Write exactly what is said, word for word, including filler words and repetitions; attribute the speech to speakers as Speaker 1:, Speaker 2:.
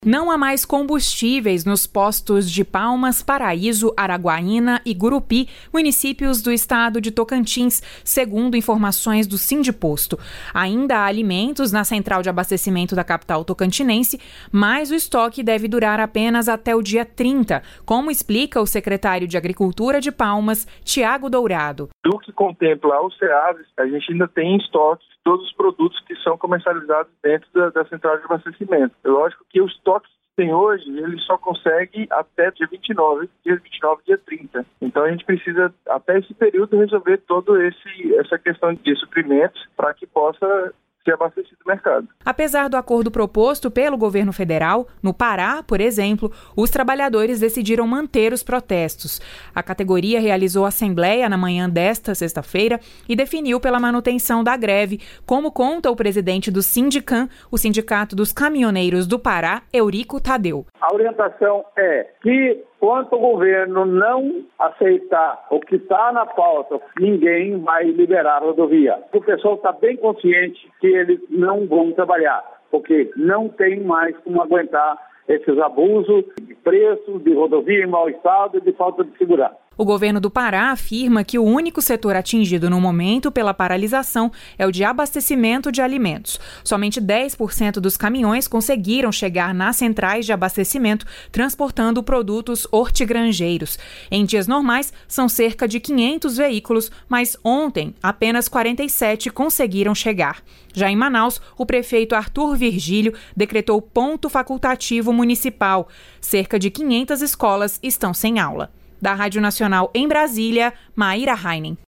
Speaker 1: Não há mais combustíveis nos postos de Palmas, Paraíso, Araguaína e Gurupi, municípios do estado de Tocantins, segundo informações do Sindiposto. Ainda há alimentos na central de abastecimento da capital tocantinense, mas o estoque deve durar apenas até o dia trinta, como explica o secretário de Agricultura de Palmas, Tiago Dourado.
Speaker 2: Do que contempla o SEASES, a gente ainda tem em estoque todos os produtos que são comercializados dentro da, da central de abastecimento. É lógico que o estoque que tem hoje, ele só consegue até dia vinte e nove, dia vinte e nove, dia trinta. Então a gente precisa, até esse período, resolver toda essa questão de suprimentos para que possa ser abastecido o mercado.
Speaker 1: Apesar do acordo proposto pelo governo federal, no Pará, por exemplo, os trabalhadores decidiram manter os protestos. A categoria realizou assembleia na manhã desta sexta-feira e definiu pela manutenção da greve, como conta o presidente do Sindicam, o Sindicato dos Caminhoneiros do Pará, Eurico Tadeu.
Speaker 3: A orientação é que, enquanto o governo não aceitar o que está na pauta, ninguém vai liberar a rodovia. O pessoal está bem consciente que eles não vão trabalhar, porque não tem mais como aguentar esses abusos de preço, de rodovia em mau estado e de falta de segurança.
Speaker 1: O governo do Pará afirma que o único setor atingido no momento pela paralisação é o de abastecimento de alimentos. Somente dez por cento dos caminhões conseguiram chegar nas centrais de abastecimento transportando produtos hortigranjeiros. Em dias normais, são cerca de quinhentos veículos, mas ontem apenas quarenta e sete conseguiram chegar. Já em Manaus, o prefeito Arthur Virgílio decretou ponto facultativo municipal. Cerca de quinhentas escolas estão sem aula. Da Rádio Nacional em Brasília, Maíra Heinen.